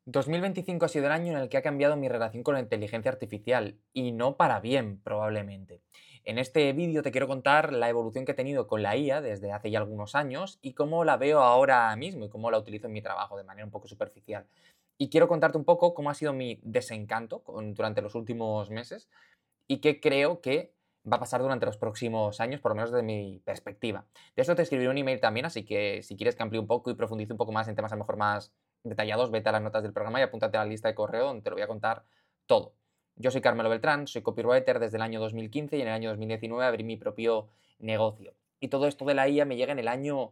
2025 ha sido el año en el que ha cambiado mi relación con la inteligencia artificial y no para bien, probablemente. En este vídeo te quiero contar la evolución que he tenido con la IA desde hace ya algunos años y cómo la veo ahora mismo y cómo la utilizo en mi trabajo de manera un poco superficial. Y quiero contarte un poco cómo ha sido mi desencanto durante los últimos meses y qué creo que va a pasar durante los próximos años, por lo menos desde mi perspectiva. De eso te escribiré un email también, así que si quieres que amplíe un poco y profundice un poco más en temas a lo mejor más detallados, vete a las notas del programa y apúntate a la lista de correo donde te lo voy a contar todo. Yo soy Carmelo Beltrán, soy copywriter desde el año 2015 y en el año 2019 abrí mi propio negocio. Y todo esto de la IA me llega en el año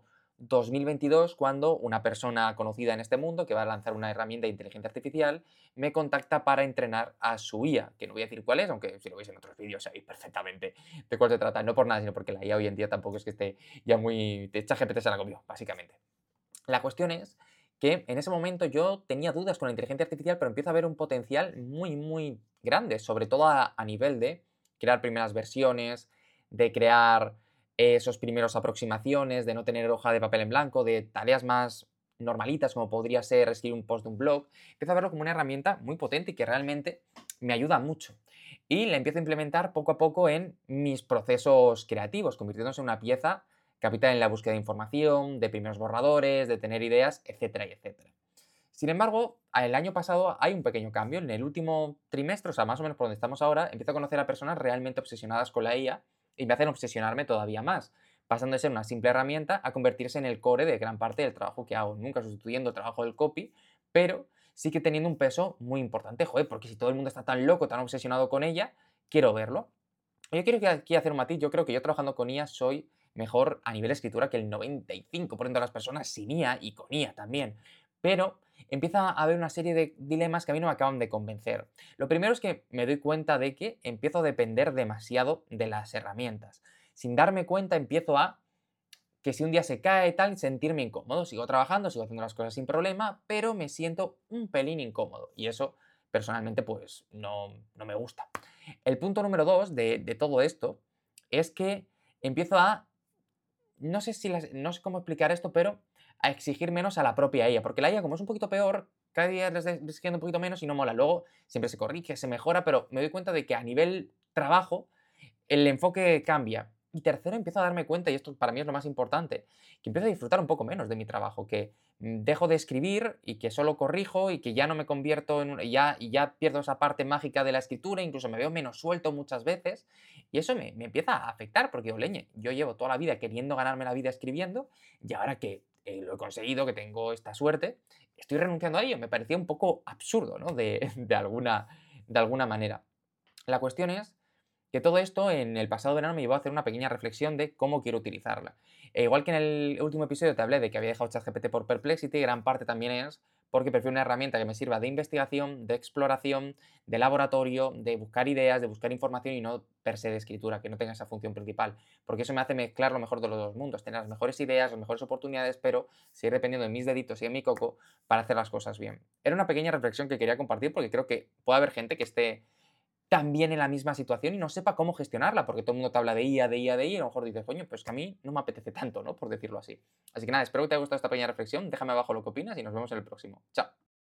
2022 cuando una persona conocida en este mundo que va a lanzar una herramienta de inteligencia artificial me contacta para entrenar a su IA, que no voy a decir cuál es, aunque si lo veis en otros vídeos sabéis perfectamente de cuál se trata. No por nada, sino porque la IA hoy en día tampoco es que esté ya muy... ChatGPT se la comió, básicamente. La cuestión es que en ese momento yo tenía dudas con la inteligencia artificial, pero empiezo a ver un potencial muy, muy grande, sobre todo a nivel de crear primeras versiones, de crear esos primeros aproximaciones, de no tener hoja de papel en blanco, de tareas más normalitas como podría ser escribir un post de un blog. Empiezo a verlo como una herramienta muy potente y que realmente me ayuda mucho. Y la empiezo a implementar poco a poco en mis procesos creativos, convirtiéndose en una pieza capital en la búsqueda de información, de primeros borradores, de tener ideas, etcétera y etcétera. Sin embargo, el año pasado hay un pequeño cambio. En el último trimestre, o sea, más o menos por donde estamos ahora, empiezo a conocer a personas realmente obsesionadas con la IA y me hacen obsesionarme todavía más, pasando de ser una simple herramienta a convertirse en el core de gran parte del trabajo que hago. Nunca sustituyendo el trabajo del copy, pero sí que teniendo un peso muy importante, joder, porque si todo el mundo está tan loco, tan obsesionado con ella, quiero verlo. Yo quiero aquí hacer un matiz. Yo creo que yo trabajando con IA soy mejor a nivel escritura que el 95% de las personas sin IA y con IA también. Pero empieza a haber una serie de dilemas que a mí no me acaban de convencer. Lo primero es que me doy cuenta de que empiezo a depender demasiado de las herramientas. Sin darme cuenta empiezo a que si un día se cae tal, sentirme incómodo. Sigo trabajando, sigo haciendo las cosas sin problema, pero me siento un pelín incómodo. Y eso personalmente pues no me gusta. El punto número 2 de todo esto es que empiezo a, no sé cómo explicar esto, pero a exigir menos a la propia IA, porque la IA como es un poquito peor, cada día les estoy exigiendo un poquito menos y no mola. Luego siempre se corrige, se mejora, pero me doy cuenta de que a nivel trabajo el enfoque cambia. Y tercero, empiezo a darme cuenta, y esto para mí es lo más importante, que empiezo a disfrutar un poco menos de mi trabajo, que dejo de escribir y que solo corrijo y que ya no me convierto en y ya pierdo esa parte mágica de la escritura, incluso me veo menos suelto muchas veces. Y eso me empieza a afectar, porque digo, leñe, yo llevo toda la vida queriendo ganarme la vida escribiendo y ahora que lo he conseguido, que tengo esta suerte, estoy renunciando a ello. Me parecía un poco absurdo, ¿no? De alguna manera. La cuestión es que todo esto en el pasado verano me llevó a hacer una pequeña reflexión de cómo quiero utilizarla. E igual que en el último episodio te hablé de que había dejado ChatGPT por Perplexity, gran parte también es porque prefiero una herramienta que me sirva de investigación, de exploración, de laboratorio, de buscar ideas, de buscar información y no per se de escritura, que no tenga esa función principal. Porque eso me hace mezclar lo mejor de los dos mundos, tener las mejores ideas, las mejores oportunidades, pero seguir dependiendo de mis deditos y de mi coco para hacer las cosas bien. Era una pequeña reflexión que quería compartir porque creo que puede haber gente que esté también en la misma situación y no sepa cómo gestionarla, porque todo el mundo te habla de IA, de IA, de IA, y a lo mejor dices, coño, pues que a mí no me apetece tanto, ¿no? Por decirlo así. Así que nada, espero que te haya gustado esta pequeña reflexión. Déjame abajo lo que opinas y nos vemos en el próximo. Chao.